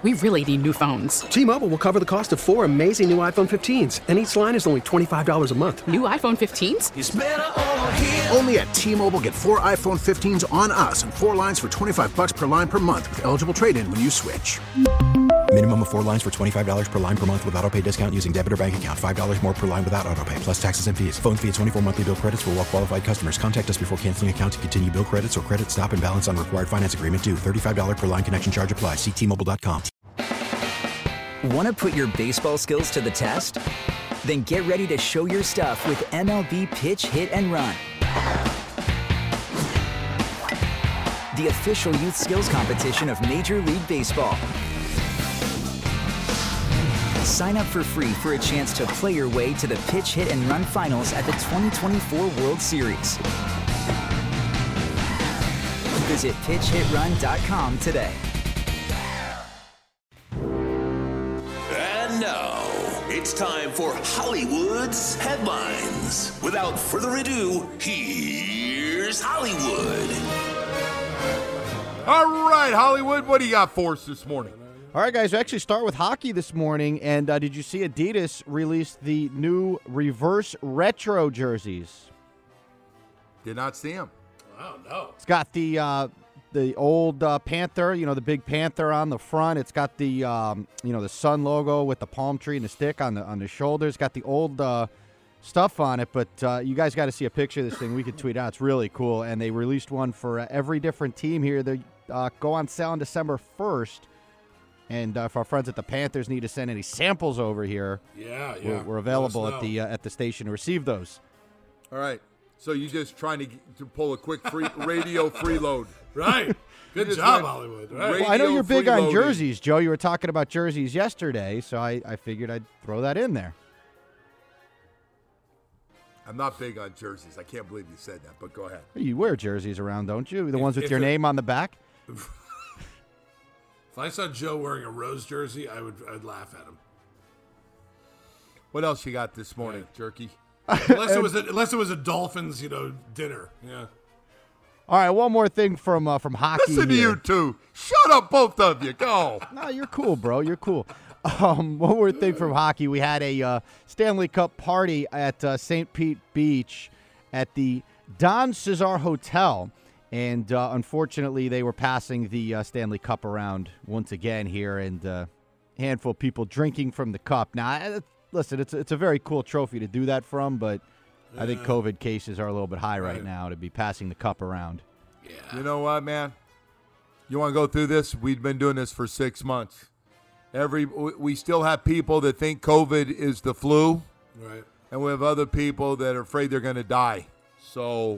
We really need new phones. T-Mobile will cover the cost of 4 amazing new iPhone 15s, and each line is only $25 a month. New iPhone 15s? It's better over here. Only at T-Mobile, get 4 iPhone 15s on us and 4 lines for $25 per line per month with eligible trade-in when you switch. Minimum of 4 lines for $25 per line per month with autopay discount using debit or bank account. $5 more per line without autopay, plus taxes and fees. Phone fee at 24 monthly bill credits for well-qualified customers. Contact us before canceling account to continue bill credits or credit stop and balance on required finance agreement due. $35 per line connection charge applies. See T-Mobile.com. Want to put your baseball skills to the test? Then get ready to show your stuff with MLB Pitch, Hit, and Run. The official youth skills competition of Major League Baseball. Sign up for free for a chance to play your way to the Pitch, Hit, and Run finals at the 2024 World Series. Visit pitchhitrun.com today. And now, it's time for Hollywood's headlines. Without further ado, here's Hollywood. All right, Hollywood, what do you got for us this morning? All right, guys, we actually start with hockey this morning. And did you see Adidas released the new reverse retro jerseys? Did not see him. Oh, no. It's got the old panther, the big panther on the front. It's got the the sun logo with the palm tree and the stick on the shoulders. It's got the old stuff on it. But you guys got to see a picture of this thing. We could tweet out. It's really cool. And they released one for every different team here. They go on sale on December 1st. And if our friends at the Panthers need to send any samples over here, we're available at the station to receive those. All right. So you're just trying to pull a quick radio freeload. Right. Good job, Hollywood. Right. Well, I know you're big on jerseys, Joe. You were talking about jerseys yesterday, so I figured I'd throw that in there. I'm not big on jerseys. I can't believe you said that, but go ahead. You wear jerseys around, don't you? The ones with your name on the back? If I saw Joe wearing a Rose jersey, I'd laugh at him. What else you got this morning, Jerky? Unless it was a Dolphins, dinner. Yeah. All right, one more thing from hockey. Listen to you two. Shut up, both of you. Go. No, you're cool, bro. You're cool. One more thing from hockey. We had a Stanley Cup party at St. Pete Beach at the Don Cesar Hotel. And unfortunately, they were passing the Stanley Cup around once again here, and a handful of people drinking from the cup. Now, listen, it's a very cool trophy to do that from, but I think COVID cases are a little bit high right now to be passing the cup around. Yeah. You know what, man? You want to go through this? We've been doing this for 6 months. We still have people that think COVID is the flu, right? And we have other people that are afraid they're going to die. So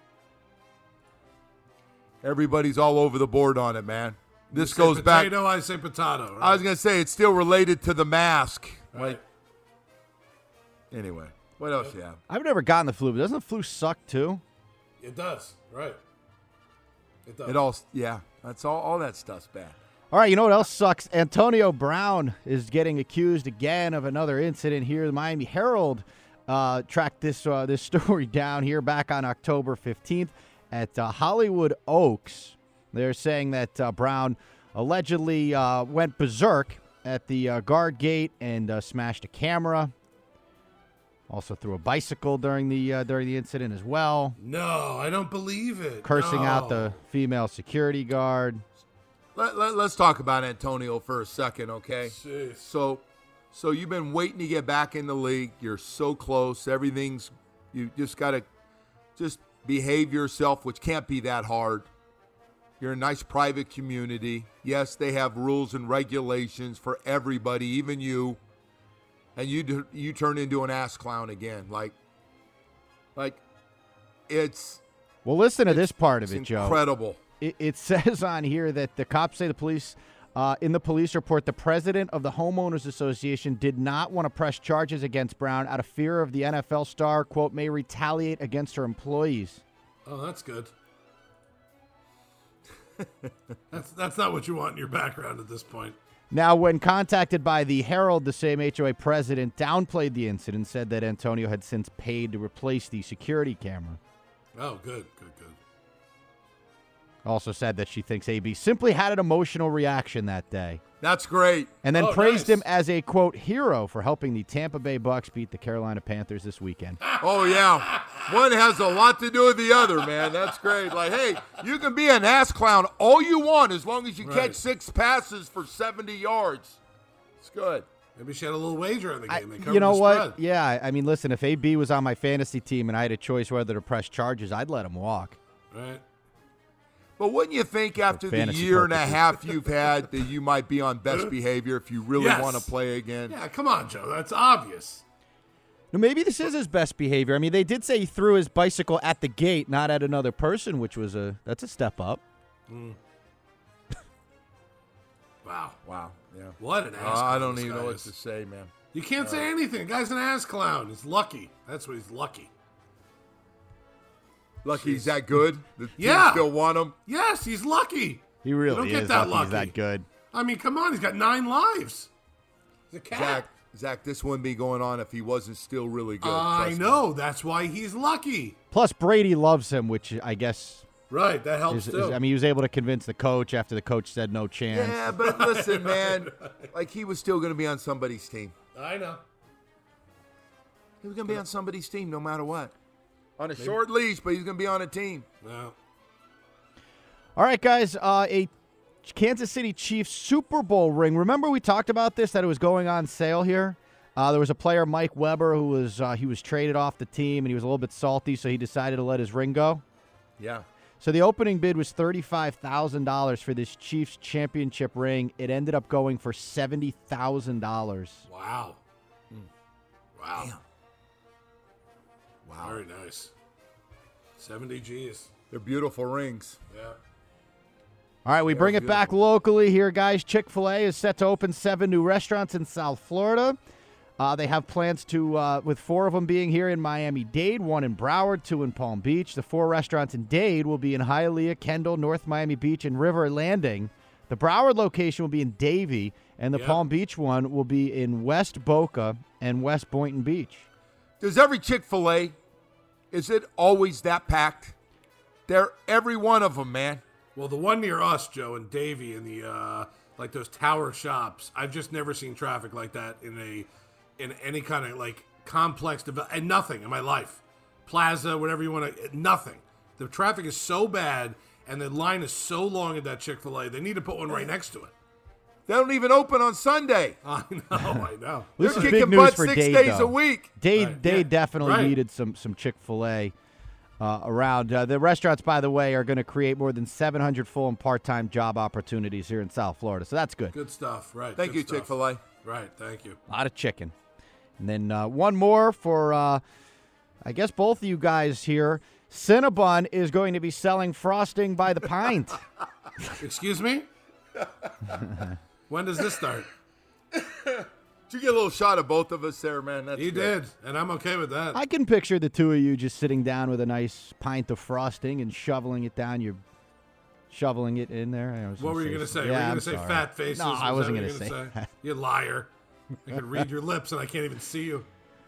everybody's all over the board on it, man. This goes back. I say potato. Right? I was going to say it's still related to the mask. Right. Anyway, what else you have? I've never gotten the flu, but doesn't the flu suck too? It does, right? It does. It all, yeah. That's all that stuff's bad. All right, you know what else sucks? Antonio Brown is getting accused again of another incident here. The Miami Herald tracked this story down here back on October 15th at Hollywood Oaks. They're saying that Brown allegedly went berserk at the guard gate and smashed a camera. Also threw a bicycle during the incident as well. No, I don't believe it. Cursing out the female security guard. Let's talk about Antonio for a second, okay? Jeez. So you've been waiting to get back in the league. You're so close. You just got to just behave yourself, which can't be that hard. You're a nice private community. Yes, they have rules and regulations for everybody, even you. And you turn into an ass clown again. Like it's. Well, listen to this part of it, Joe. Incredible. It says on here that the cops say the police, in the police report, the president of the Homeowners Association did not want to press charges against Brown out of fear of the NFL star, quote, may retaliate against her employees. Oh, that's good. That's not what you want in your background at this point. Now, when contacted by the Herald, the same HOA president downplayed the incident, said that Antonio had since paid to replace the security camera. Oh, good. Also said that she thinks AB simply had an emotional reaction that day. That's great. And then praised him as a, quote, hero for helping the Tampa Bay Bucks beat the Carolina Panthers this weekend. Oh, yeah. One has a lot to do with the other, man. That's great. Like, hey, you can be an ass clown all you want as long as you catch 6 passes for 70 yards. It's good. Maybe she had a little wager in the game. They covered You know the what? spread. Yeah, I mean, listen, if AB was on my fantasy team and I had a choice whether to press charges, I'd let him walk. Right. But wouldn't you think after the fantasy year and a purposes. half you've had that you might be on best behavior if you really Yes. want to play again? Yeah, come on, Joe. That's obvious. Now, maybe this is his best behavior. I mean, they did say he threw his bicycle at the gate, not at another person, which was that's a step up. Wow. Wow. Yeah. What an ass I clown don't this even guy know what is. to say, man. You can't say anything. The guy's an ass clown. He's lucky. That's what he's lucky. Lucky he's that good. The team Yeah. still want him. Yes, he's lucky. He You really don't get is that lucky he's lucky. that good. I mean, come on. He's got 9 lives. He's a cat. Zach, this wouldn't be going on if he wasn't still really good. I Trust me. know. That's why he's lucky. Plus, Brady loves him, which I guess Right. That helps too. I mean, he was able to convince the coach after the coach said no chance. Yeah, but listen, man. Like, he was still going to be on somebody's team. I know. He was going to be on somebody's team no matter what. On a short leash, but he's going to be on a team. No. All right, guys, a Kansas City Chiefs Super Bowl ring. Remember we talked about this, that it was going on sale here? There was a player, Mike Weber, who was he was traded off the team, and he was a little bit salty, so he decided to let his ring go. Yeah. So the opening bid was $35,000 for this Chiefs championship ring. It ended up going for $70,000. Wow. Wow. Damn. Wow. Very nice. 70 G's. They're beautiful rings. Yeah. All right, we bring it back locally here, guys. Chick-fil-A is set to open 7 new restaurants in South Florida. They have plans to, with 4 of them being here in Miami-Dade, 1 in Broward, 2 in Palm Beach. The 4 restaurants in Dade will be in Hialeah, Kendall, North Miami Beach, and River Landing. The Broward location will be in Davie, and the Palm Beach one will be in West Boca and West Boynton Beach. Does every Chick-fil-A, is it always that packed? They're every one of them, man. Well, the one near us, Joe, and Davie, in the like those tower shops, I've just never seen traffic like that in any kind of like complex and nothing in my life. Plaza, whatever you want to, nothing. The traffic is so bad, and the line is so long at that Chick-fil-A. They need to put one right next to it. They don't even open on Sunday. I know. They're This is kicking big news butt for 6 Dade, days though. a week. Dade definitely Right. needed some Chick-fil-A around. The restaurants, by the way, are going to create more than 700 full and part-time job opportunities here in South Florida, so that's good. Good stuff, right. Thank good you, stuff. Chick-fil-A. Right, thank you. A lot of chicken. And then one more for, I guess, both of you guys here. Cinnabon is going to be selling frosting by the pint. Excuse me? When does this start? Did you get a little shot of both of us there, man? That's He good. did, and I'm okay with that. I can picture the two of you just sitting down with a nice pint of frosting and shoveling it down. You're shoveling it in there. What were you going to say? Yeah, were you going I'm to say sorry. fat faces? No, Was I that wasn't what going you to were say gonna You liar. I can read your lips, and I can't even see you.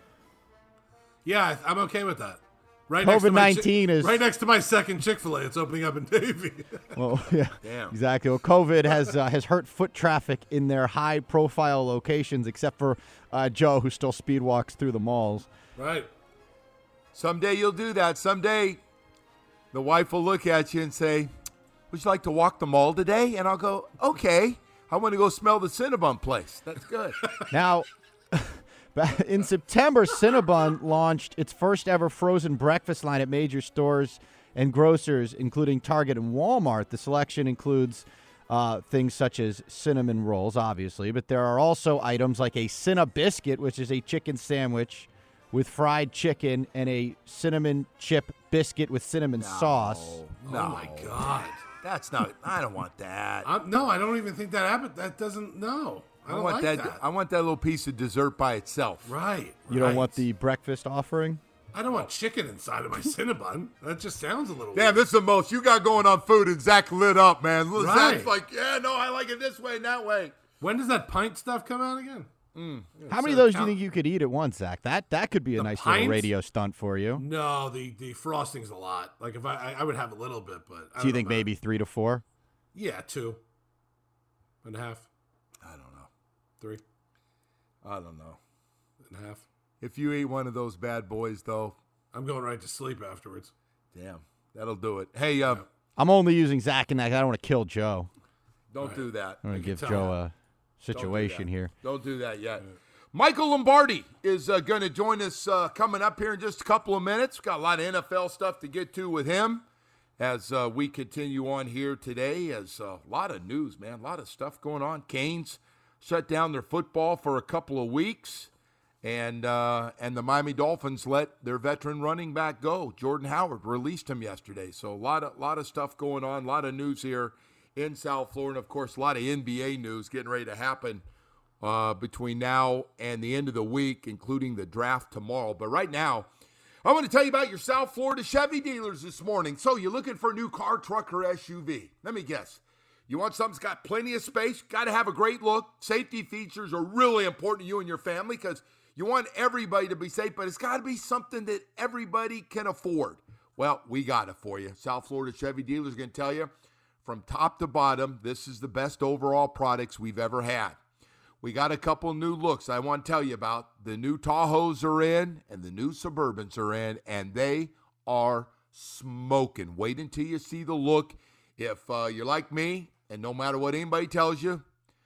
Yeah, I'm okay with that. Right next to my COVID-19 is- right next to my second Chick-fil-A. It's opening up in Davie. Well, yeah, Damn. exactly. Well, COVID has hurt foot traffic in their high-profile locations, except for Joe, who still speed walks through the malls. Right. Someday you'll do that. Someday the wife will look at you and say, would you like to walk the mall today? And I'll go, okay. I want to go smell the Cinnabon place. That's good. Now, in September, Cinnabon launched its first ever frozen breakfast line at major stores and grocers, including Target and Walmart. The selection includes things such as cinnamon rolls, obviously, but there are also items like a Cinna biscuit, which is a chicken sandwich with fried chicken, and a cinnamon chip biscuit with cinnamon sauce. No. Oh, my God. That's not, I don't want that. No, I don't even think that happened. That doesn't, no. I don't want like that. I want that little piece of dessert by itself. Right. You don't right. want the breakfast offering? I don't want chicken inside of my Cinnabon. That just sounds a little Damn, weird. this is the most you got going on food, and Zach lit up, man. Right. Zach's like, yeah, no, I like it this way and that way. When does that pint stuff come out again? How many of those do you think you could eat at once, Zach? That could be a nice little radio stunt for you. No, the frosting's a lot. Like if I would have a little bit, but Do you think maybe 3 to 4? Yeah, 2.5. I don't know. 3. I don't know. 1.5. If you eat one of those bad boys, though, I'm going right to sleep afterwards. Damn, that'll do it. Hey, I'm only using Zach in that 'cause I don't want to kill Joe. Don't do that. I'm going to give Joe a situation here. Don't do that yet. Michael Lombardi is going to join us coming up here in just a couple of minutes. Got a lot of NFL stuff to get to with him as we continue on here today. As a lot of news, man, a lot of stuff going on. Canes shut down their football for a couple of weeks, and the Miami Dolphins let their veteran running back go. Jordan Howard released him yesterday. So a lot of stuff going on, a lot of news here in South Florida. And, of course, a lot of NBA news getting ready to happen between now and the end of the week, including the draft tomorrow. But right now, I want to tell you about your South Florida Chevy dealers this morning. So you're looking for a new car, truck, or SUV. Let me guess. You want something that's got plenty of space, got to have a great look. Safety features are really important to you and your family because you want everybody to be safe, but it's got to be something that everybody can afford. Well, we got it for you. South Florida Chevy dealers are going to tell you, from top to bottom, this is the best overall products we've ever had. We got a couple new looks I want to tell you about. The new Tahoes are in and the new Suburbans are in, and they are smoking. Wait until you see the look. If you're like me, and no matter what anybody tells you,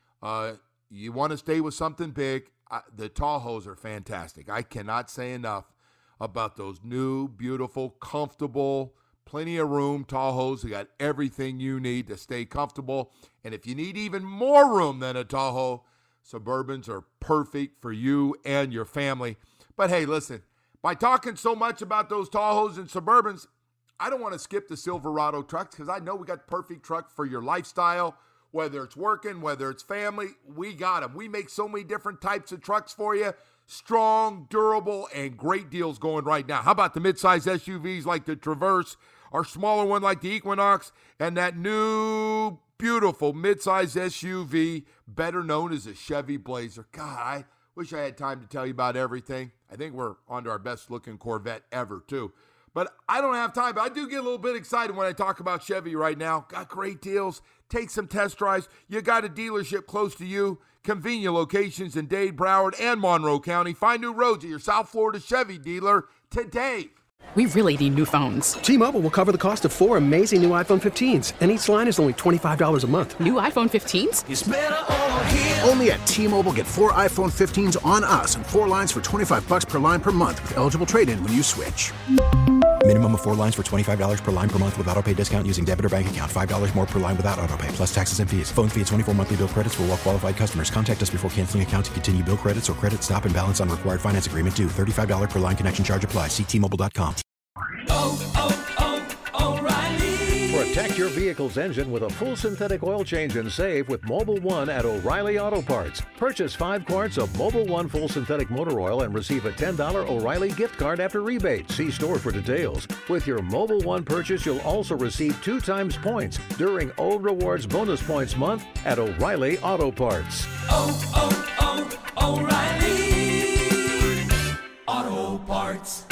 you want to stay with something big, the Tahoes are fantastic. I cannot say enough about those new, beautiful, comfortable, plenty of room Tahoes. They got everything you need to stay comfortable. And if you need even more room than a Tahoe, Suburbans are perfect for you and your family. But hey, listen, by talking so much about those Tahoes and Suburbans, I don't want to skip the Silverado trucks because I know we got the perfect truck for your lifestyle, whether it's working, whether it's family, we got them. We make so many different types of trucks for you. Strong, durable, and great deals going right now. How about the midsize SUVs like the Traverse, our smaller one like the Equinox, and that new beautiful midsize SUV, better known as a Chevy Blazer. God, I wish I had time to tell you about everything. I think we're on to our best-looking Corvette ever, too. But I don't have time, but I do get a little bit excited when I talk about Chevy right now. Got great deals. Take some test drives. You got a dealership close to you. Convenient locations in Dade, Broward, and Monroe County. Find new roads at your South Florida Chevy dealer today. We really need new phones. T-Mobile will cover the cost of 4 amazing new iPhone 15s, and each line is only $25 a month. New iPhone 15s? It's better over here. Only at T-Mobile, get 4 iPhone 15s on us and 4 lines for $25 per line per month with eligible trade-in when you switch. Minimum of 4 lines for $25 per line per month with autopay discount using debit or bank account. $5 more per line without autopay, plus taxes and fees. Phone fee at 24 monthly bill credits for well-qualified customers. Contact us before canceling account to continue bill credits or credit stop and balance on required finance agreement due. $35 per line connection charge applies. See T-Mobile.com. O'Reilly. Protect your vehicle's engine with a full synthetic oil change and save with Mobil 1 at O'Reilly Auto Parts. Purchase 5 quarts of Mobil 1 full synthetic motor oil and receive a $10 O'Reilly gift card after rebate. See store for details. With your Mobil 1 purchase, you'll also receive 2 times points during O Rewards Bonus Points Month at O'Reilly Auto Parts. O'Reilly Auto Parts.